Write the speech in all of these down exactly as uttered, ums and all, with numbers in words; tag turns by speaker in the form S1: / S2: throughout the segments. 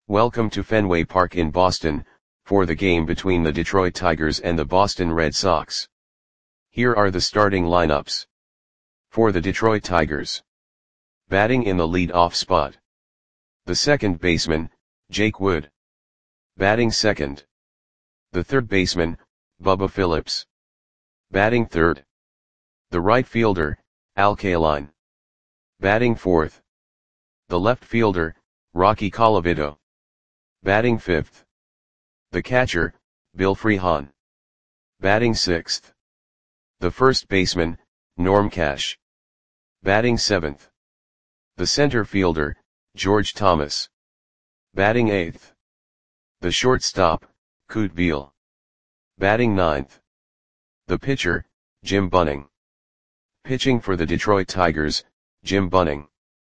S1: Welcome to Fenway Park in Boston, for the game between the Detroit Tigers and the Boston Red Sox. Here are the starting lineups. For the Detroit Tigers. Batting in the lead-off spot. The second baseman, Jake Wood. Batting second. The third baseman, Bubba Phillips. Batting third. The right fielder, Al Kaline. Batting fourth. The left fielder, Rocky Colavito. Batting fifth. The catcher, Bill Freehan. Batting sixth. The first baseman, Norm Cash. Batting seventh. The center fielder, George Thomas. Batting eighth. The shortstop, Kute Beal. Batting ninth. The pitcher, Jim Bunning. Pitching for the Detroit Tigers, Jim Bunning.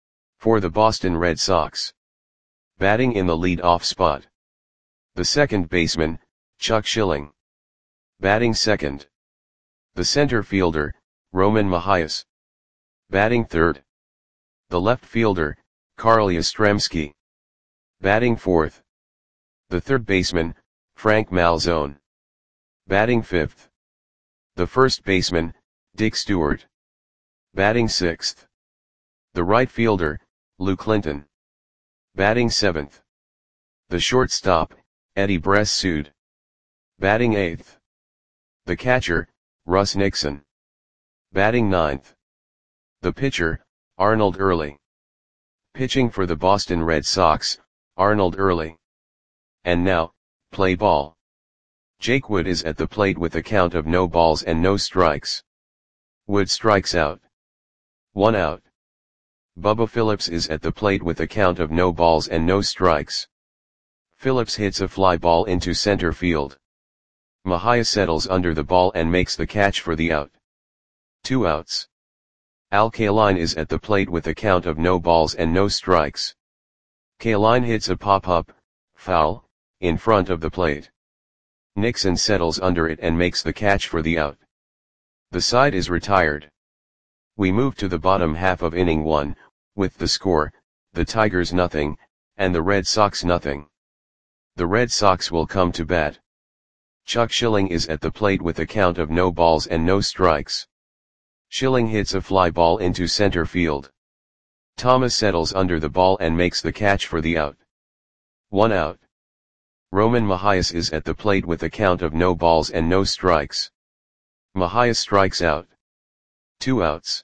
S1: For the Boston Red Sox. Batting in the lead-off spot. The second baseman, Chuck Schilling. Batting second. The center fielder, Roman Mahias. Batting third. The left fielder, Carl Yastrzemski. Batting fourth. The third baseman, Frank Malzone. Batting fifth. The first baseman, Dick Stewart. Batting sixth. The right fielder, Lou Clinton. Batting seventh. The shortstop, Eddie Bressoud. Batting eighth. The catcher, Russ Nixon. Batting ninth. The pitcher, Arnold Early. Pitching for the Boston Red Sox, Arnold Early. And now, play ball. Jake Wood is at the plate with a count of no balls and no strikes. Wood strikes out. One out. Bubba Phillips is at the plate with a count of no balls and no strikes. Phillips hits a fly ball into center field. Mahias settles under the ball and makes the catch for the out. Two outs. Al Kaline is at the plate with a count of no balls and no strikes. Kaline hits a pop-up, foul, in front of the plate. Nixon settles under it and makes the catch for the out. The side is retired. We move to the bottom half of inning one, with the score, the Tigers nothing, and the Red Sox nothing. The Red Sox will come to bat. Chuck Schilling is at the plate with a count of no balls and no strikes. Schilling hits a fly ball into center field. Thomas settles under the ball and makes the catch for the out. One out. Roman Mahias is at the plate with a count of no balls and no strikes. Mahias strikes out. Two outs.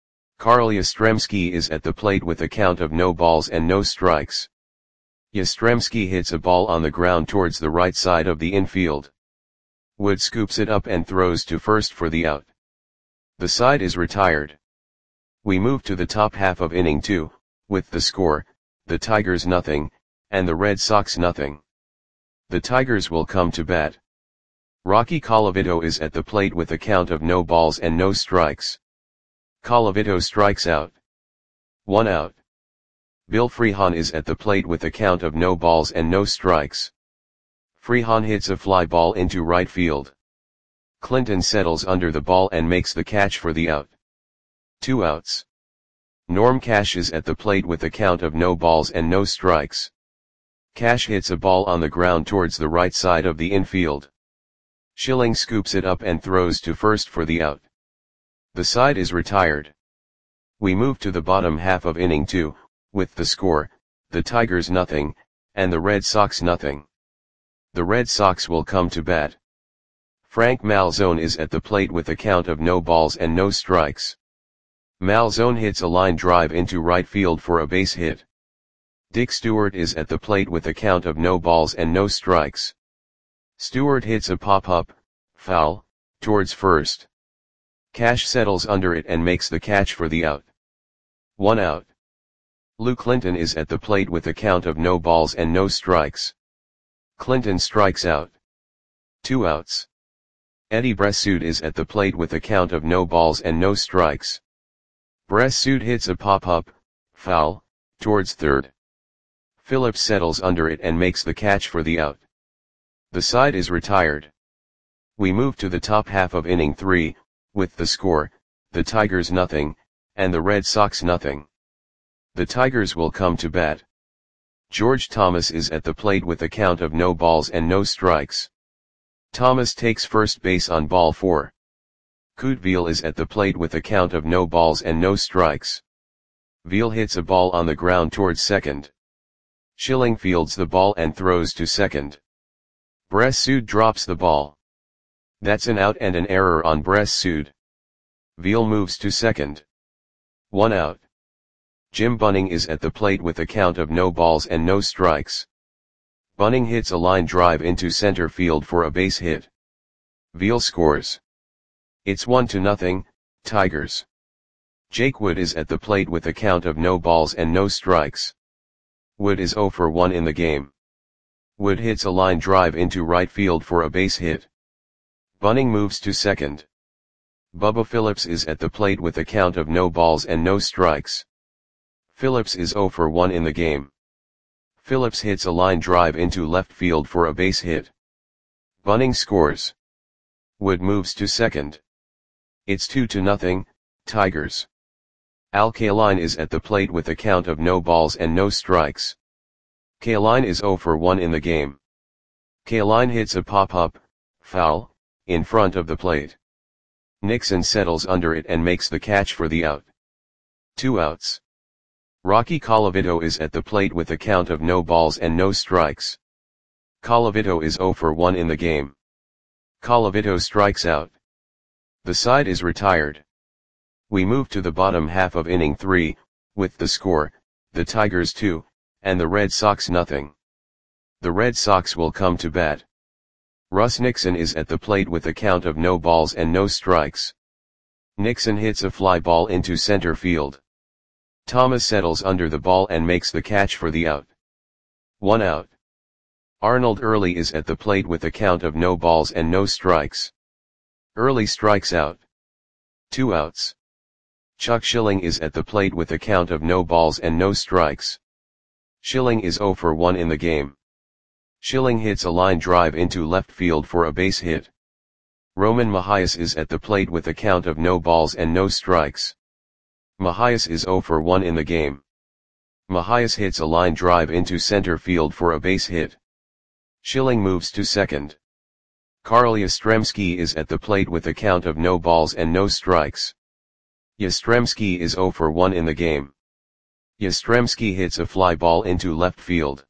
S1: Carl Yastrzemski is at the plate with a count of no balls and no strikes. Yastrzemski hits a ball on the ground towards the right side of the infield. Wood scoops it up and throws to first for the out. The side is retired. We move to the top half of inning two, with the score, the Tigers nothing, and the Red Sox nothing. The Tigers will come to bat. Rocky Colavito is at the plate with a count of no balls and no strikes. Colavito strikes out. One out. Bill Freehan is at the plate with a count of no balls and no strikes. Freehan hits a fly ball into right field. Clinton settles under the ball and makes the catch for the out. Two outs. Norm Cash is at the plate with a count of no balls and no strikes. Cash hits a ball on the ground towards the right side of the infield. Schilling scoops it up and throws to first for the out. The side is retired. We move to the bottom half of inning two, with the score, the Tigers nothing, and the Red Sox nothing. The Red Sox will come to bat. Frank Malzone is at the plate with a count of no balls and no strikes. Malzone hits a line drive into right field for a base hit. Dick Stewart is at the plate with a count of no balls and no strikes. Stewart hits a pop-up, foul, towards first. Cash settles under it and makes the catch for the out. One out. Lou Clinton is at the plate with a count of no balls and no strikes. Clinton strikes out. Two outs. Eddie Bressoud is at the plate with a count of no balls and no strikes. Bressoud hits a pop-up, foul, towards third. Phillips settles under it and makes the catch for the out. The side is retired. We move to the top half of inning three, with the score, the Tigers nothing, and the Red Sox nothing. The Tigers will come to bat. George Thomas is at the plate with a count of no balls and no strikes. Thomas takes first base on ball four. Couteville is at the plate with a count of no balls and no strikes. Veal hits a ball on the ground towards second. Schilling fields the ball and throws to second. Bressud drops the ball. That's an out and an error on Bressud. Veal moves to second. One out. Jim Bunning is at the plate with a count of no balls and no strikes. Bunning hits a line drive into center field for a base hit. Veal scores. It's one to nothing, Tigers. Jake Wood is at the plate with a count of no balls and no strikes. Wood is zero for one in the game. Wood hits a line drive into right field for a base hit. Bunning moves to second. Bubba Phillips is at the plate with a count of no balls and no strikes. Phillips is zero for one in the game. Phillips hits a line drive into left field for a base hit. Bunning scores. Wood moves to second. It's two to nothing, Tigers. Al Kaline is at the plate with a count of no balls and no strikes. Kaline is zero for one in the game. Kaline hits a pop-up, foul, in front of the plate. Nixon settles under it and makes the catch for the out. Two outs. Rocky Colavito is at the plate with a count of no balls and no strikes. Colavito is zero for one in the game. Colavito strikes out. The side is retired. We move to the bottom half of inning three, with the score, the Tigers two, and the Red Sox nothing. The Red Sox will come to bat. Russ Nixon is at the plate with a count of no balls and no strikes. Nixon hits a fly ball into center field. Thomas settles under the ball and makes the catch for the out. One out. Arnold Early is at the plate with a count of no balls and no strikes. Early strikes out. Two outs. Chuck Schilling is at the plate with a count of no balls and no strikes. Schilling is zero for one in the game. Schilling hits a line drive into left field for a base hit. Roman Mahias is at the plate with a count of no balls and no strikes. Mahias is zero for one in the game. Mahias hits a line drive into center field for a base hit. Schilling moves to second. Carl Yastrzemski is at the plate with a count of no balls and no strikes. Yastrzemski is zero for one in the game. Yastrzemski hits a fly ball into left field.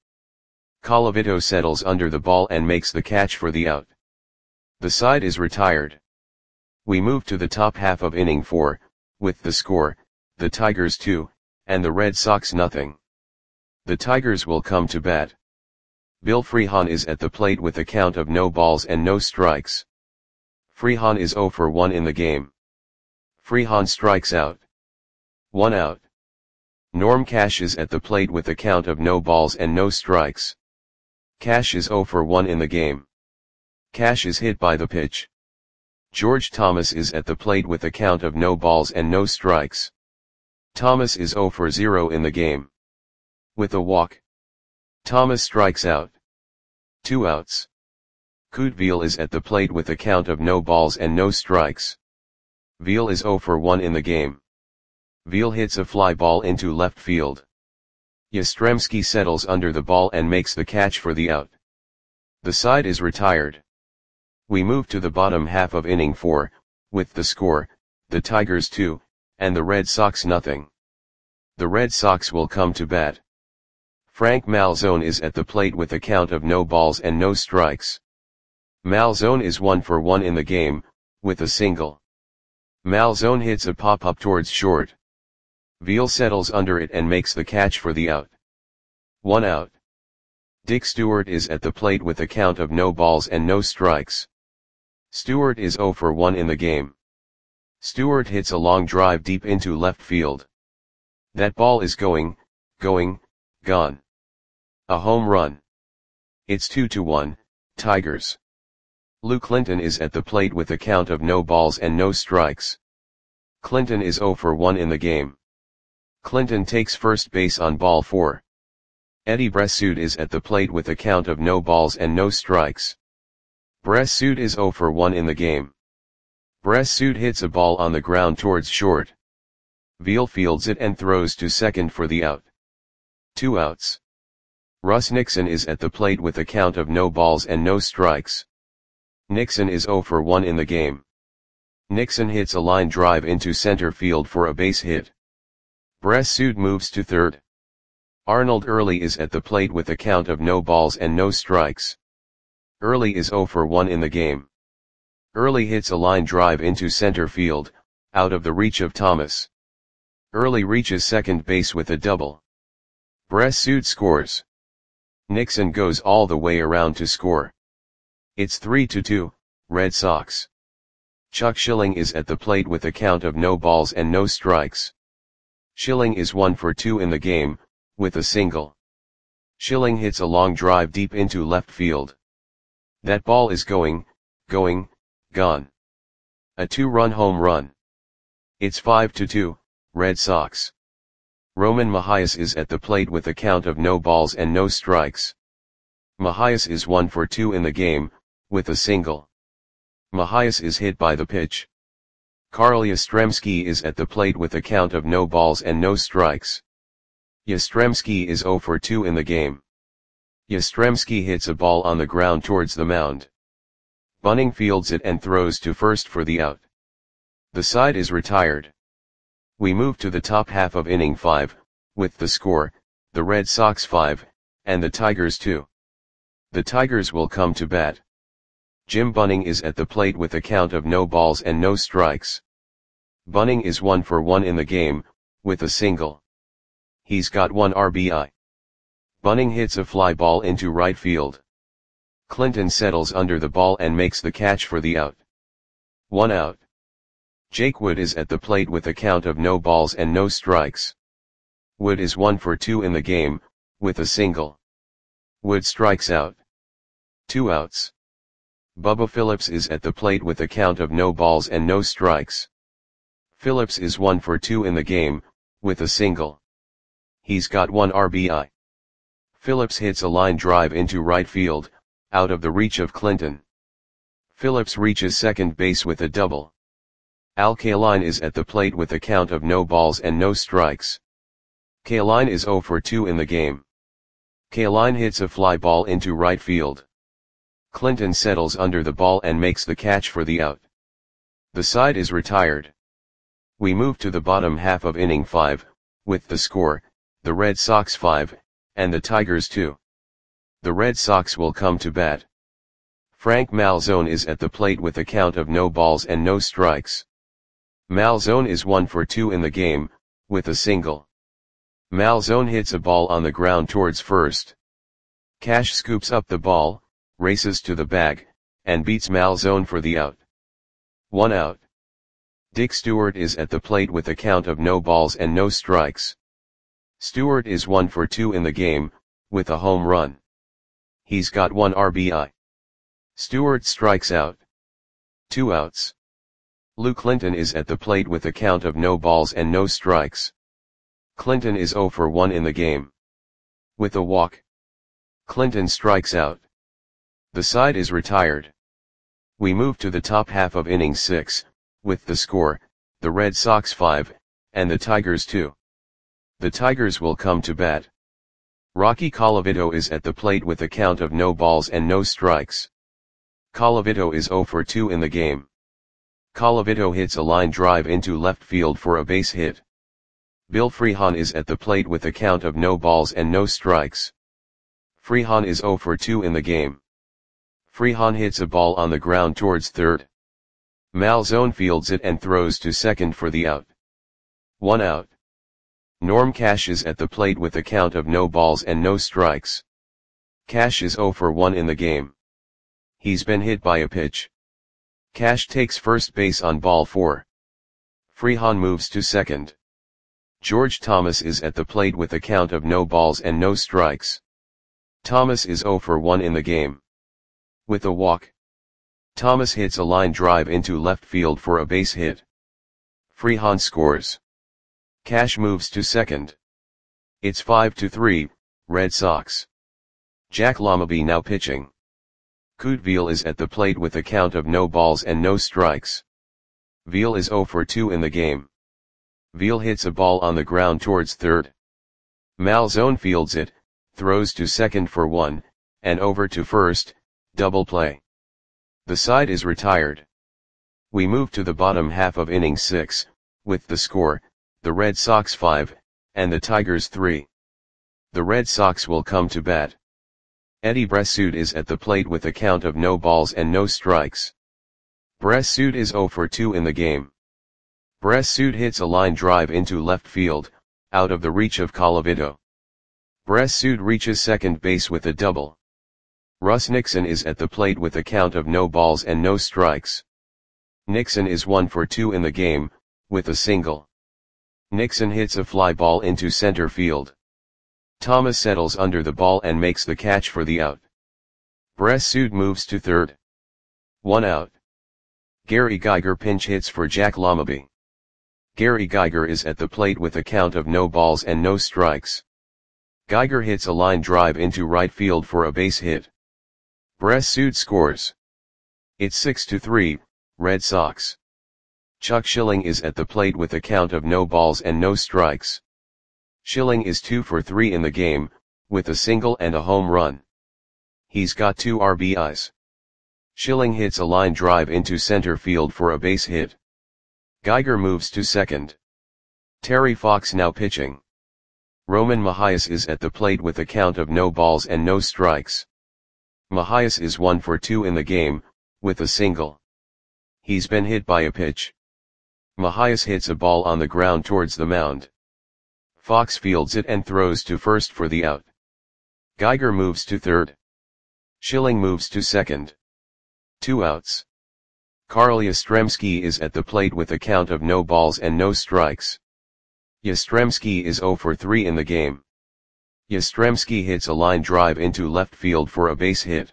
S1: Colavito settles under the ball and makes the catch for the out. The side is retired. We move to the top half of inning four, with the score, the Tigers two, and the Red Sox nothing. The Tigers will come to bat. Bill Freehan is at the plate with a count of no balls and no strikes. Freehan is zero for one in the game. Freehan strikes out. One out. Norm Cash is at the plate with a count of no balls and no strikes. Cash is zero for one in the game. Cash is hit by the pitch. George Thomas is at the plate with a count of no balls and no strikes. Thomas is zero for zero in the game. With a walk. Thomas strikes out. Two outs. Couteville is at the plate with a count of no balls and no strikes. Veal is zero for one in the game. Veal hits a fly ball into left field. Yastrzemski settles under the ball and makes the catch for the out. The side is retired. We move to the bottom half of inning four, with the score, the Tigers two, and the Red Sox nothing. The Red Sox will come to bat. Frank Malzone is at the plate with a count of no balls and no strikes. Malzone is one for one in the game, with a single. Malzone hits a pop-up towards short. Veal settles under it and makes the catch for the out. One out. Dick Stewart is at the plate with a count of no balls and no strikes. Stewart is zero for one in the game. Stewart hits a long drive deep into left field. That ball is going, going, gone. A home run. It's two to one, Tigers. Lou Clinton is at the plate with a count of no balls and no strikes. Clinton is zero for one in the game. Clinton takes first base on ball four. Eddie Bressud is at the plate with a count of no balls and no strikes. Bressud is zero for one in the game. Bressud hits a ball on the ground towards short. Veal fields it and throws to second for the out. Two outs. Russ Nixon is at the plate with a count of no balls and no strikes. Nixon is zero for one in the game. Nixon hits a line drive into center field for a base hit. Bressud moves to third. Arnold Early is at the plate with a count of no balls and no strikes. Early is zero for one in the game. Early hits a line drive into center field, out of the reach of Thomas. Early reaches second base with a double. Bressud scores. Nixon goes all the way around to score. It's three to two, Red Sox. Chuck Schilling is at the plate with a count of no balls and no strikes. Schilling is one for two in the game, with a single. Schilling hits a long drive deep into left field. That ball is going, going, gone. A two-run home run. It's five to two, Red Sox. Roman Mahias is at the plate with a count of no balls and no strikes. Mahias is one for two in the game, with a single. Mahias is hit by the pitch. Carl Yastrzemski is at the plate with a count of no balls and no strikes. Yastrzemski is zero for two in the game. Yastrzemski hits a ball on the ground towards the mound. Bunning fields it and throws to first for the out. The side is retired. We move to the top half of inning five, with the score, the Red Sox five, and the Tigers two. The Tigers will come to bat. Jim Bunning is at the plate with a count of no balls and no strikes. Bunning is one for one in the game, with a single. He's got one R B I. Bunning hits a fly ball into right field. Clinton settles under the ball and makes the catch for the out. One out. Jake Wood is at the plate with a count of no balls and no strikes. Wood is one for two in the game, with a single. Wood strikes out. Two outs. Bubba Phillips is at the plate with a count of no balls and no strikes. Phillips is one for two in the game, with a single. He's got one R B I. Phillips hits a line drive into right field, out of the reach of Clinton. Phillips reaches second base with a double. Al Kaline is at the plate with a count of no balls and no strikes. Kaline is zero for two in the game. Kaline hits a fly ball into right field. Clinton settles under the ball and makes the catch for the out. The side is retired. We move to the bottom half of inning five, with the score, the Red Sox five, and the Tigers two. The Red Sox will come to bat. Frank Malzone is at the plate with a count of no balls and no strikes. Malzone is one for two in the game, with a single. Malzone hits a ball on the ground towards first. Cash scoops up the ball, races to the bag, and beats Malzone for the out. One out. Dick Stewart is at the plate with a count of no balls and no strikes. Stewart is one for two in the game, with a home run. He's got one R B I. Stewart strikes out. Two outs. Lou Clinton is at the plate with a count of no balls and no strikes. Clinton is zero for one in the game. With a walk. Clinton strikes out. The side is retired. We move to the top half of inning six, with the score, the Red Sox five, and the Tigers two. The Tigers will come to bat. Rocky Colavito is at the plate with a count of no balls and no strikes. Colavito is zero for two in the game. Colavito hits a line drive into left field for a base hit. Bill Freehan is at the plate with a count of no balls and no strikes. Freehan is zero for two in the game. Freehan hits a ball on the ground towards third. Malzone fields it and throws to second for the out. One out. Norm Cash is at the plate with a count of no balls and no strikes. Cash is zero for one in the game. He's been hit by a pitch. Cash takes first base on ball four. Freehan moves to second. George Thomas is at the plate with a count of no balls and no strikes. Thomas is zero for one in the game. With a walk. Thomas hits a line drive into left field for a base hit. Freehan scores. Cash moves to second. It's five to three, Red Sox. Jack Lamaby now pitching. Kute Veal is at the plate with a count of no balls and no strikes. Veal is zero for two in the game. Veal hits a ball on the ground towards third. Malzone fields it, throws to second for one, and over to first, double play. The side is retired. We move to the bottom half of inning six, with the score, the Red Sox five, and the Tigers three. The Red Sox will come to bat. Eddie Bressoud is at the plate with a count of no balls and no strikes. Bressoud is oh for two in the game. Bressoud hits a line drive into left field, out of the reach of Colavito. Bressoud reaches second base with a double. Russ Nixon is at the plate with a count of no balls and no strikes. Nixon is one for two in the game, with a single. Nixon hits a fly ball into center field. Thomas settles under the ball and makes the catch for the out. Bressoud moves to third. One out. Gary Geiger pinch hits for Jack Lamaby. Gary Geiger is at the plate with a count of no balls and no strikes. Geiger hits a line drive into right field for a base hit. Bressoud scores. It's six to three, Red Sox. Chuck Schilling is at the plate with a count of no balls and no strikes. Schilling is two for three in the game, with a single and a home run. He's got two R B Is. Schilling hits a line drive into center field for a base hit. Geiger moves to second. Terry Fox now pitching. Roman Mahias is at the plate with a count of no balls and no strikes. Mahias is one for two in the game, with a single. He's been hit by a pitch. Mahias hits a ball on the ground towards the mound. Fox fields it and throws to first for the out. Geiger moves to third. Schilling moves to second. Two outs. Carl Yastrzemski is at the plate with a count of no balls and no strikes. Yastrzemski is oh for three in the game. Yastrzemski hits a line drive into left field for a base hit.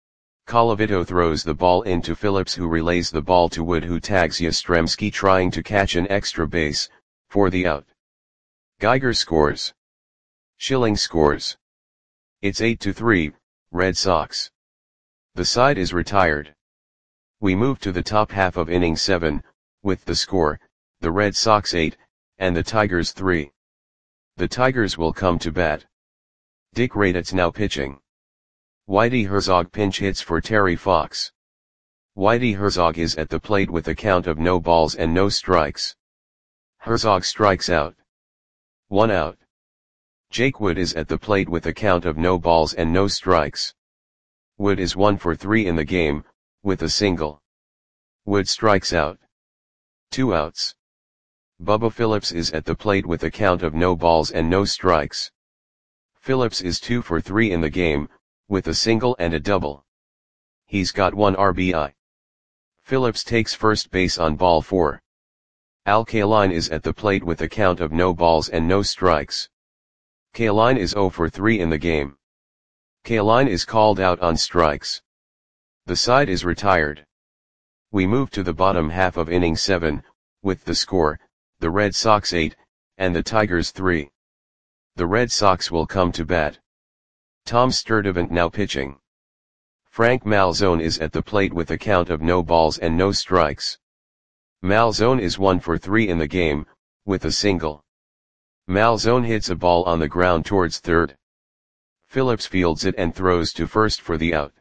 S1: Colavito throws the ball into Phillips, who relays the ball to Wood, who tags Yastrzemski trying to catch an extra base, for the out. Geiger scores. Schilling scores. It's eight to three, Red Sox. The side is retired. We move to the top half of inning seven, with the score, the Red Sox eight, and the Tigers three. The Tigers will come to bat. Dick Raditz now pitching. Whitey Herzog pinch hits for Terry Fox. Whitey Herzog is at the plate with a count of no balls and no strikes. Herzog strikes out. One out. Jake Wood is at the plate with a count of no balls and no strikes. Wood is one for three in the game, with a single. Wood strikes out. Two outs. Bubba Phillips is at the plate with a count of no balls and no strikes. Phillips is two for three in the game, with a single and a double. He's got one R B I. Phillips takes first base on ball four. Al Kaline is at the plate with a count of no balls and no strikes. Kaline is oh for three in the game. Kaline is called out on strikes. The side is retired. We move to the bottom half of inning seven, with the score, the Red Sox eight, and the Tigers three. The Red Sox will come to bat. Tom Sturdivant now pitching. Frank Malzone is at the plate with a count of no balls and no strikes. Malzone is one for three in the game, with a single. Malzone hits a ball on the ground towards third. Phillips fields it and throws to first for the out.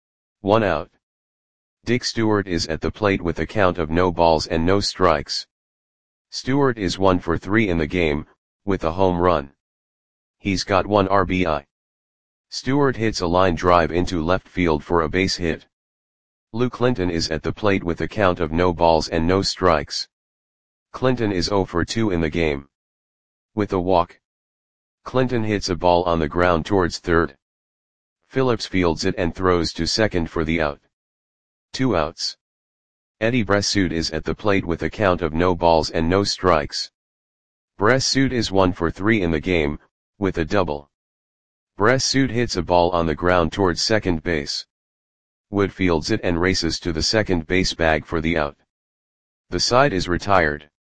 S1: One out. Dick Stewart is at the plate with a count of no balls and no strikes. Stewart is one for three in the game, with a home run. He's got one R B I. Stewart hits a line drive into left field for a base hit. Lou Clinton is at the plate with a count of no balls and no strikes. Clinton is oh for two in the game. With a walk. Clinton hits a ball on the ground towards third. Phillips fields it and throws to second for the out. Two outs. Eddie Bressoud is at the plate with a count of no balls and no strikes. Bressoud is one for three in the game, with a double. Bressoud hits a ball on the ground towards second base. Wood fields it and races to the second base bag for the out. The side is retired.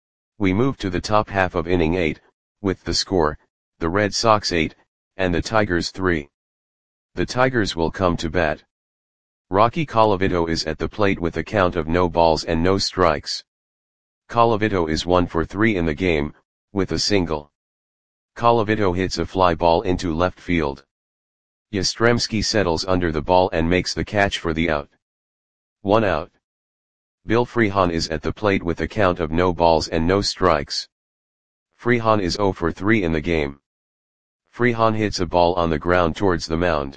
S1: We move to the top half of inning eight, with the score, the Red Sox eight, and the Tigers three. The Tigers will come to bat. Rocky Colavito is at the plate with a count of no balls and no strikes. Colavito is one for three in the game, with a single. Colavito hits a fly ball into left field. Yastrzemski settles under the ball and makes the catch for the out. One out. Bill Freehan is at the plate with a count of no balls and no strikes. Freehan is zero for three in the game. Freehan hits a ball on the ground towards the mound.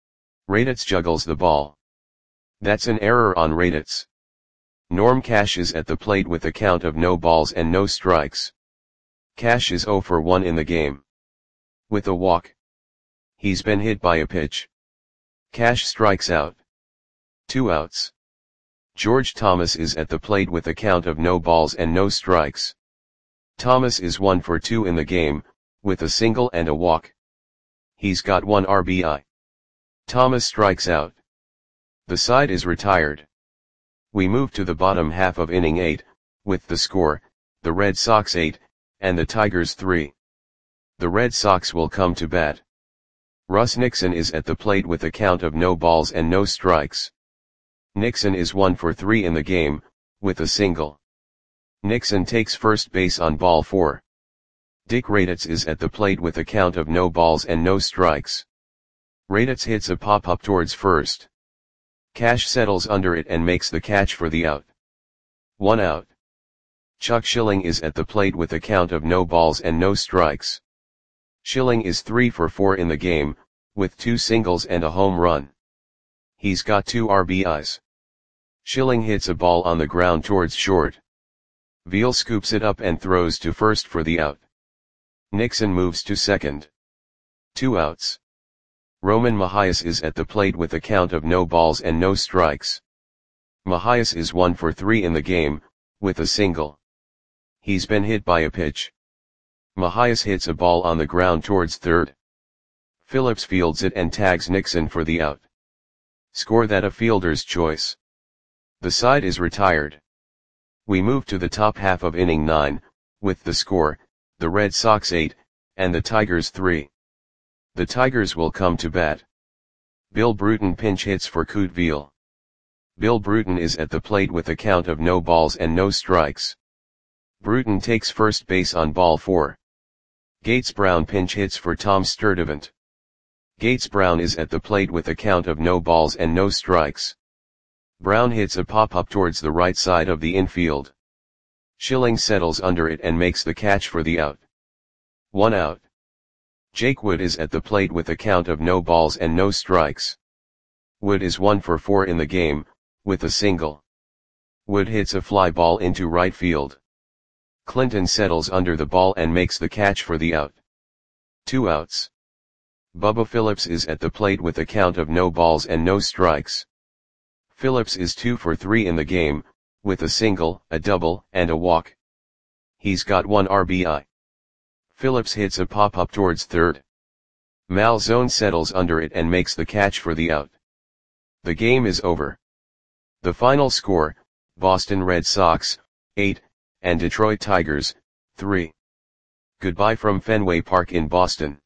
S1: Raditz juggles the ball. That's an error on Raditz. Norm Cash is at the plate with a count of no balls and no strikes. Cash is zero for one in the game. With a walk. He's been hit by a pitch. Cash strikes out. Two outs. George Thomas is at the plate with a count of no balls and no strikes. Thomas is one for two in the game, with a single and a walk. He's got one R B I. Thomas strikes out. The side is retired. We move to the bottom half of inning eight, with the score, the Red Sox eight, and the Tigers three. The Red Sox will come to bat. Russ Nixon is at the plate with a count of no balls and no strikes. Nixon is one for three in the game, with a single. Nixon takes first base on ball four. Dick Raditz is at the plate with a count of no balls and no strikes. Raditz hits a pop-up towards first. Cash settles under it and makes the catch for the out. One out. Chuck Schilling is at the plate with a count of no balls and no strikes. Schilling is three for four in the game, with two singles and a home run. He's got two R B Is. Schilling hits a ball on the ground towards short. Veal scoops it up and throws to first for the out. Nixon moves to second. Two outs. Roman Mahias is at the plate with a count of no balls and no strikes. Mahias is one for three in the game, with a single. He's been hit by a pitch. Mahias hits a ball on the ground towards third. Phillips fields it and tags Nixon for the out. Score that a fielder's choice. The side is retired. We move to the top half of inning nine, with the score, the Red Sox eight, and the Tigers three. The Tigers will come to bat. Bill Bruton pinch hits for Coot Veal. Bill Bruton is at the plate with a count of no balls and no strikes. Bruton takes first base on ball four. Gates Brown pinch hits for Tom Sturdivant. Gates Brown is at the plate with a count of no balls and no strikes. Brown hits a pop-up towards the right side of the infield. Schilling settles under it and makes the catch for the out. One out. Jake Wood is at the plate with a count of no balls and no strikes. Wood is one for four in the game, with a single. Wood hits a fly ball into right field. Clinton settles under the ball and makes the catch for the out. Two outs. Bubba Phillips is at the plate with a count of no balls and no strikes. Phillips is two for three in the game, with a single, a double, and a walk. He's got one R B I. Phillips hits a pop-up towards third. Malzone settles under it and makes the catch for the out. The game is over. The final score, Boston Red Sox, eight, and Detroit Tigers, three. Goodbye from Fenway Park in Boston.